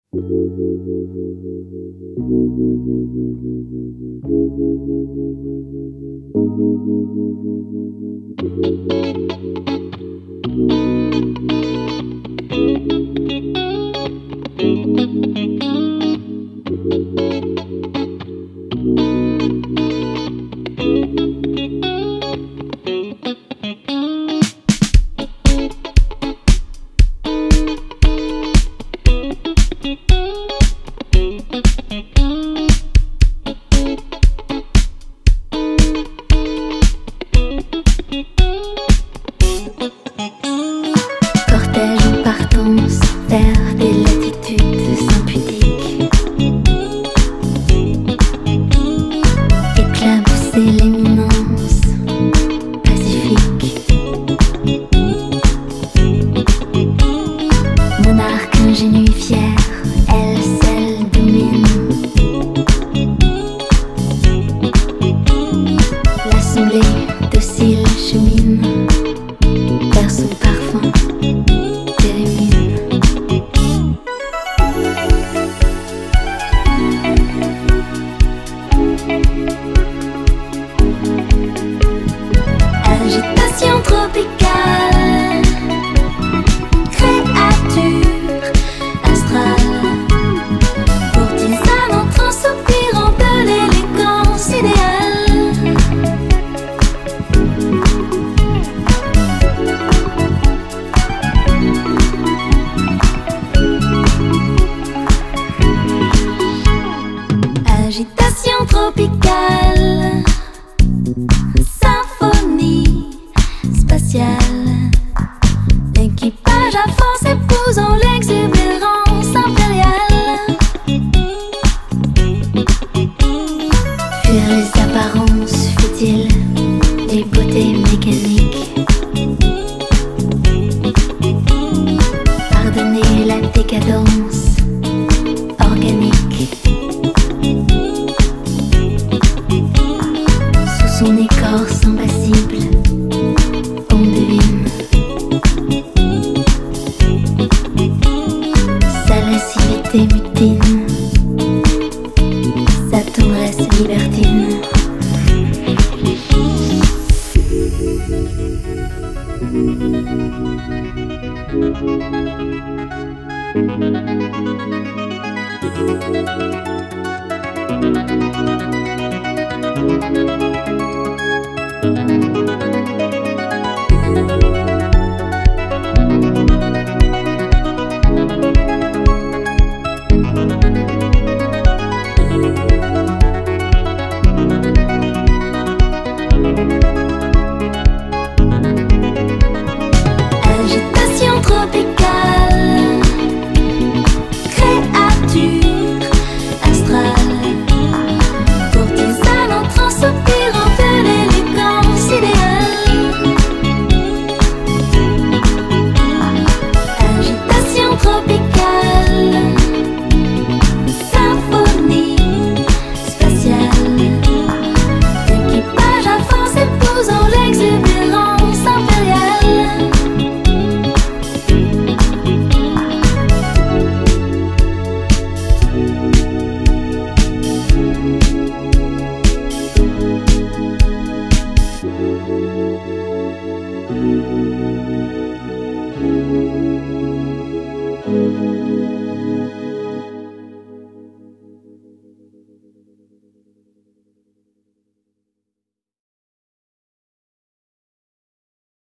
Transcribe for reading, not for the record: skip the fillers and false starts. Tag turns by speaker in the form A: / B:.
A: Cortège en partance vers des latitudes sans pudiques, éclabousser l'éminence pacifique. Monarque ingénu et fier, elle seule domine. L'assemblée docile chemine vers son parfum d'éremine. Agitation tropicale, créature astrale, courtisane en transe soupirant de l'élégance idéale. Agitation tropicale, symphonie spatiale. L'équipage à force épousant l'exubérance impériale. Fuir les apparences futiles des beautés mécaniques. Pardonner la décadence organique. Sous son écorce impassible, on devine sa lascivité mutine, sa tendresse libertine.